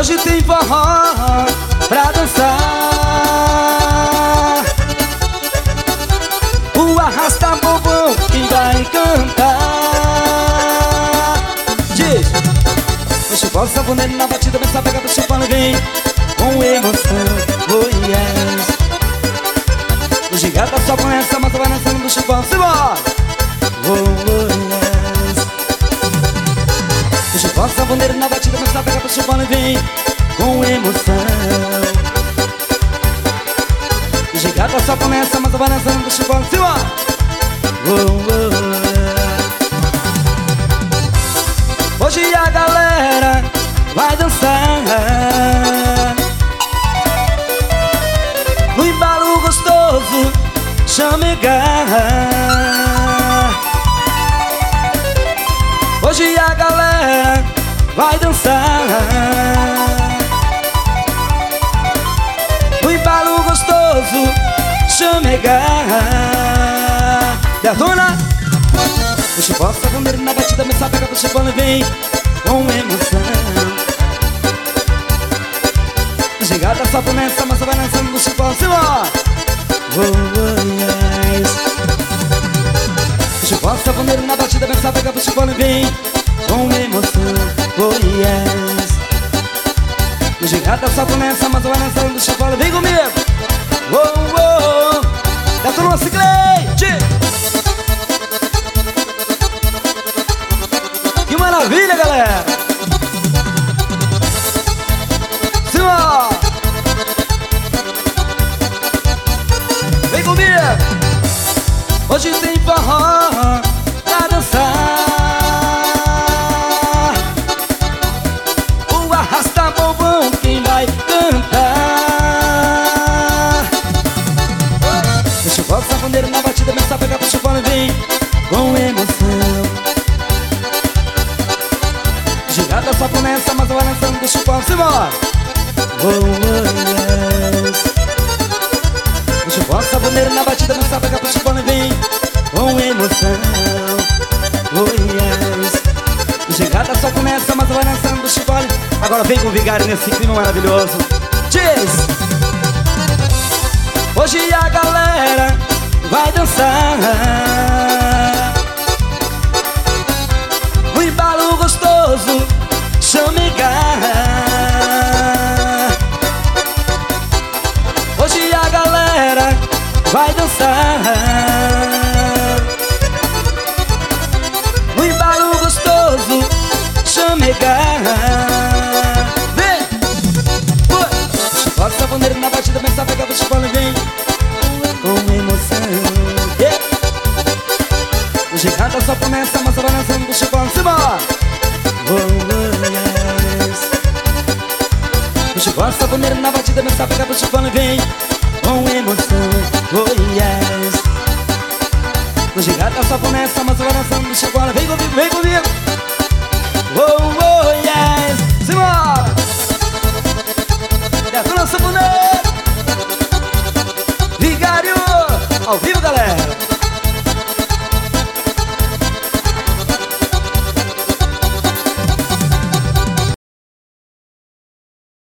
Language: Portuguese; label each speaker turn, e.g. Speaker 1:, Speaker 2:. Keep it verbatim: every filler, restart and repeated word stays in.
Speaker 1: Hoje tem forró pra dançar. O arrasta bobão quem vai cantar. Diz: o chupão saboneiro na batida, mas só pega pro chupão e vem com emoção. Oh yes. O gigante só com essa, mas vai dançando do chupão. Simbora! Oh, oh yes. O chupão saboneiro na batida, mas só pega pro chupão e vem com emoção. O gigante só começa, mas vai dançando do chupão. Simbora! Oh, oh, oh. Hoje a galera vai dançar no embalo gostoso, chamegar. Hoje a galera vai dançar no embalo gostoso, chamegar. Detona! O chupão saboneiro na batida, mas só pega pro chupão e vem com emoção. Chegada só começa, mas só vai dançando do chupão. Simbora! Oh, oh yes. O chupão saboneiro na batida, mas só pega pro chupão e vem com emoção. Oh yes. Chegada só começa, mas só vai dançando do chupão. Vem comigo! Oh, oh. Detona o ciclete! Que maravilha, galera! Simbora! Vem comigo! Hoje tem forró pra dançar. O arrasta bobão quem vai cantar. O chupão saboneiro na batida, mas só pega pro chupão e vem com emoção. Gigada só começa, mas vai dançando do chupão. Simbora! Oh, oh yes. O chupão saboneiro na batida, mas só pega pro chupão e vem com emoção. Oh yes. Gigada só começa, mas vai dançando do chupão. Agora vem com o vigário nesse clima maravilhoso. Diz: hoje a galera vai dançar no embalo gostoso, chamegar. Hoje a galera vai dançar no embalo gostoso, chamegar. Vem! Foi! Chupão saboneiro na batida, mas só pega pro chupão e vem com emoção. Yeah. O gigante só começa, mas só vai dançando do chupão. Simbora! Oh, oh yes. O chupão saboneiro na batida, mas só pega pro chupão e vem com emoção. Oh yes. O gigante só começa, mas só vai dançando do chupão. Vem comigo, vem comigo!